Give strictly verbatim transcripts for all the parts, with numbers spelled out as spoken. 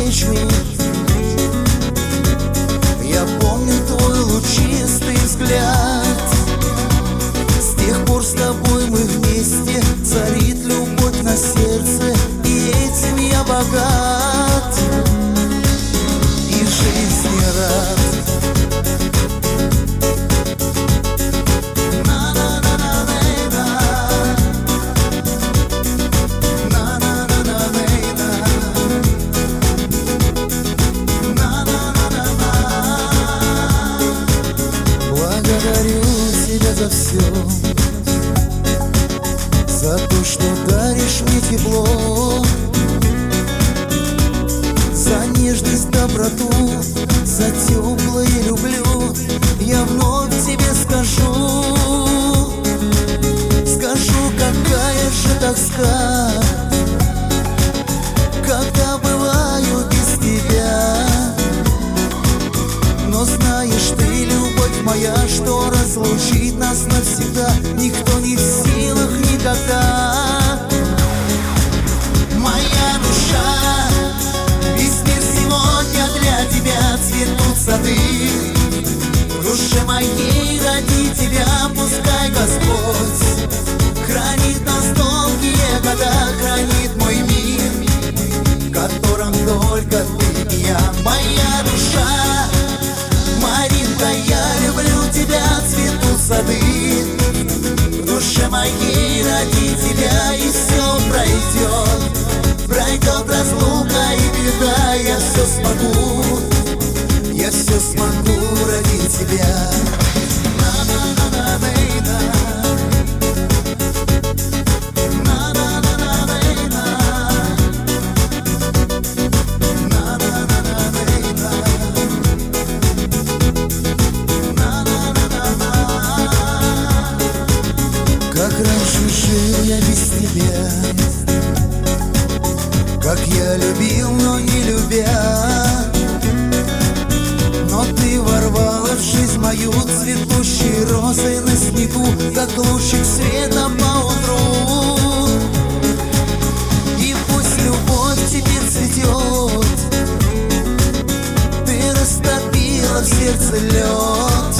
встречу. Я помню твой лучистый взгляд. С тех пор с тобой мы вместе, царит любовь на сердце, и этим я богат и жизни рад. Благодарю тебя за все, за то, что даришь мне тепло, за нежность, доброту, за теплое люблю. Я вновь тебе скажу, скажу, какая же тоска, когда бываю без тебя. Но знаешь ты, любовь моя, что разлучить нас навсегда никто не в силах никогда. Моя душа, весь мир сегодня для тебя, цветут сады. В душе моей ради тебя пускай Господь хранит нас долгие года, хранит мой мир, в котором только ты и я. Моя душа, Маринка, я люблю тебя, цветут сады. В душе моей ради тебя и все пройдет. Пройдет разлука и беда, я все смогу, я все смогу ради тебя. Как раньше жил я без тебя, как я любил, но не любя. Но ты ворвала в жизнь мою цветущей розой на снегу, как лучик света поутру. И пусть любовь теперь цветет, ты растопила в сердце лед.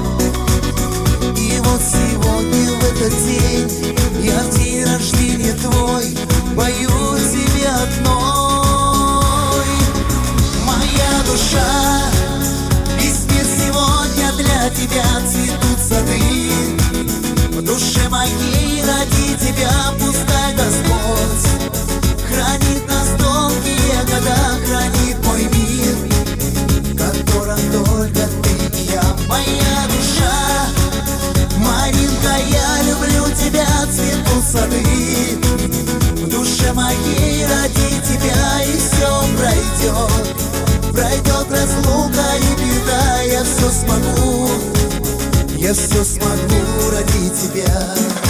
И вот сегодня в этот день, я в день рождения твой пою тебе одной. Моя душа, весь мир сегодня для тебя, цветут сады. В душе моей ради тебя пускай Господь хранит нас долгие года, хранит мой мир, в котором только ты и я. Моя душа, Маринка, я люблю тебя, цветут сады. В душе моей ради тебя и все пройдет. Пройдет разлука и беда, я все смогу, я все смогу ради тебя.